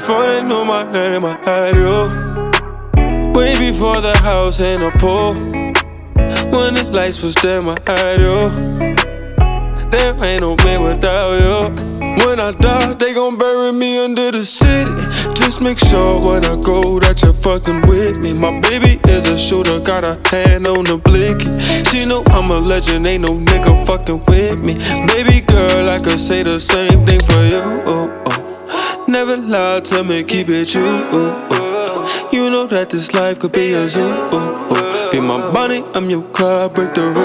before they knew my name, I had you. Way before the house and the pool. When the lights was dim, I had you. There ain't no me without you. When I die, they gon' bury me under the city. Just make sure when I go that you're fucking with me. My baby is a shooter, got a hand on the blicky. She know I'm a legend, ain't no nigga fucking with me. Baby girl, I could say the same thing for you. Never lie to me, keep it you. You know that this life could be a zoo. Be my bunny, I'm your Clyde, break the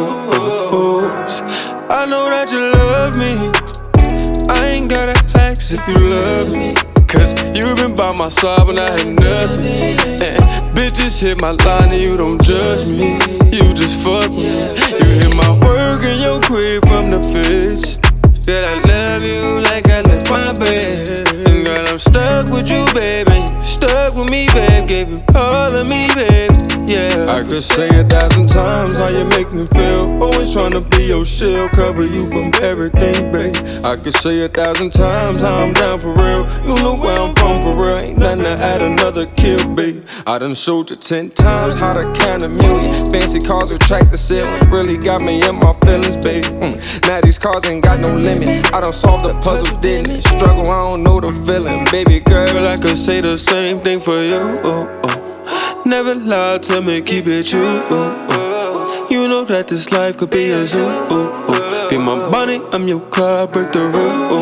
rules. I know that you love me. I ain't gotta ask if you love me, cause you been by my side when I had nothing. And bitches hit my line and you don't judge me. You just fuck me. You hit my work and your crib from the fridge. Girl, I love you like I left my bed. And girl, I'm stuck with you, baby. Stuck with me, babe. Gave you all of me, babe. Yeah. I could say 1,000 times how you make me feel. Always tryna be your shield, cover you from everything, babe. I could say 1,000 times how I'm down for real. You know where I'm from for real. Ain't nothing to add another kill, babe. I done showed you 10 times how to count a million. Fancy cars attract the ceiling. Really got me in my feelings, babe. Now these cars ain't got no limit. I done solved the puzzle, didn't it? Struggle, I don't know the feeling. Baby girl, I could say the same thing for you. Never lie to me, keep it you. You know that this life could be a zoo. Be my bunny, I'm your Clyde, break the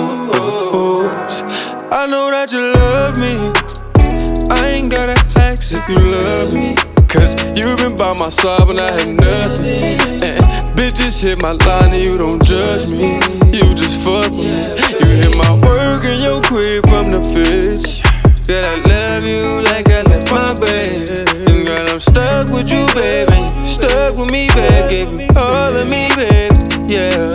rules. I know that you love me. I ain't gotta ask if you love me, cause you been by my side when I had nothing. And bitches hit my line and you don't judge me. You just fuck me. You hit my work and your crib from the fridge. Girl, I love you like I left my bed. And girl, I'm stuck with you, baby. Stuck with me, babe. Gave you all of me, babe. Yeah.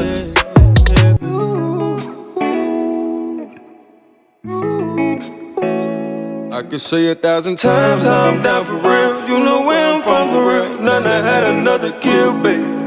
I could say 1,000 times how I'm down for real. You know where I'm from for real. None I had another kill, babe.